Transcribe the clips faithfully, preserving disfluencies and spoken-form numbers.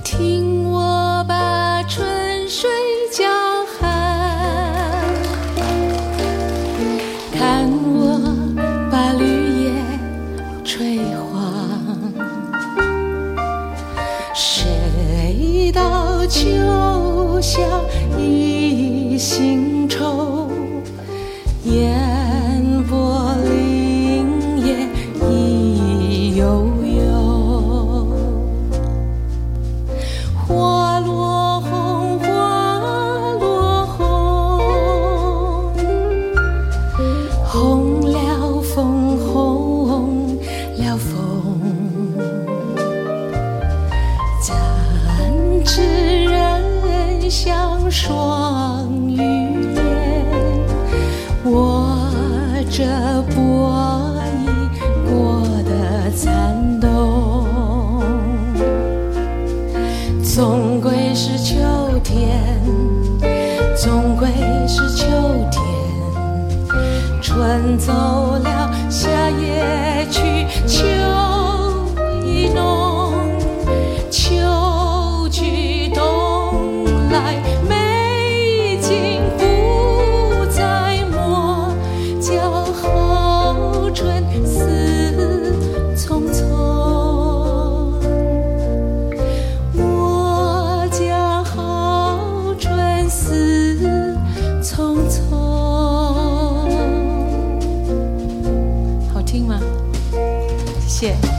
听我把春水叫喊，看我把绿叶吹黄。谁道秋宵一心愁，烟波林叶一悠悠。花落红，花落红，红了风，红了风。咱知人像双鱼脸，我这波已过的残冬。总归是秋天，总归是秋天，春走了，夏也去，秋意浓，秋去冬来，美景不再磨，叫好春思匆匆。匆匆，好听吗？谢谢。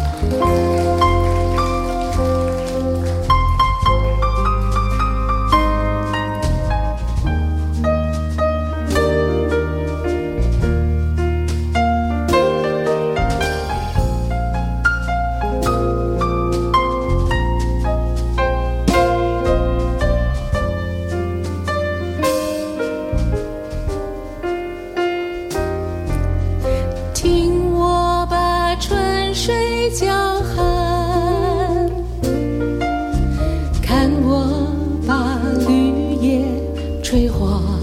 听我把春水叫喊，看我把绿叶吹黄。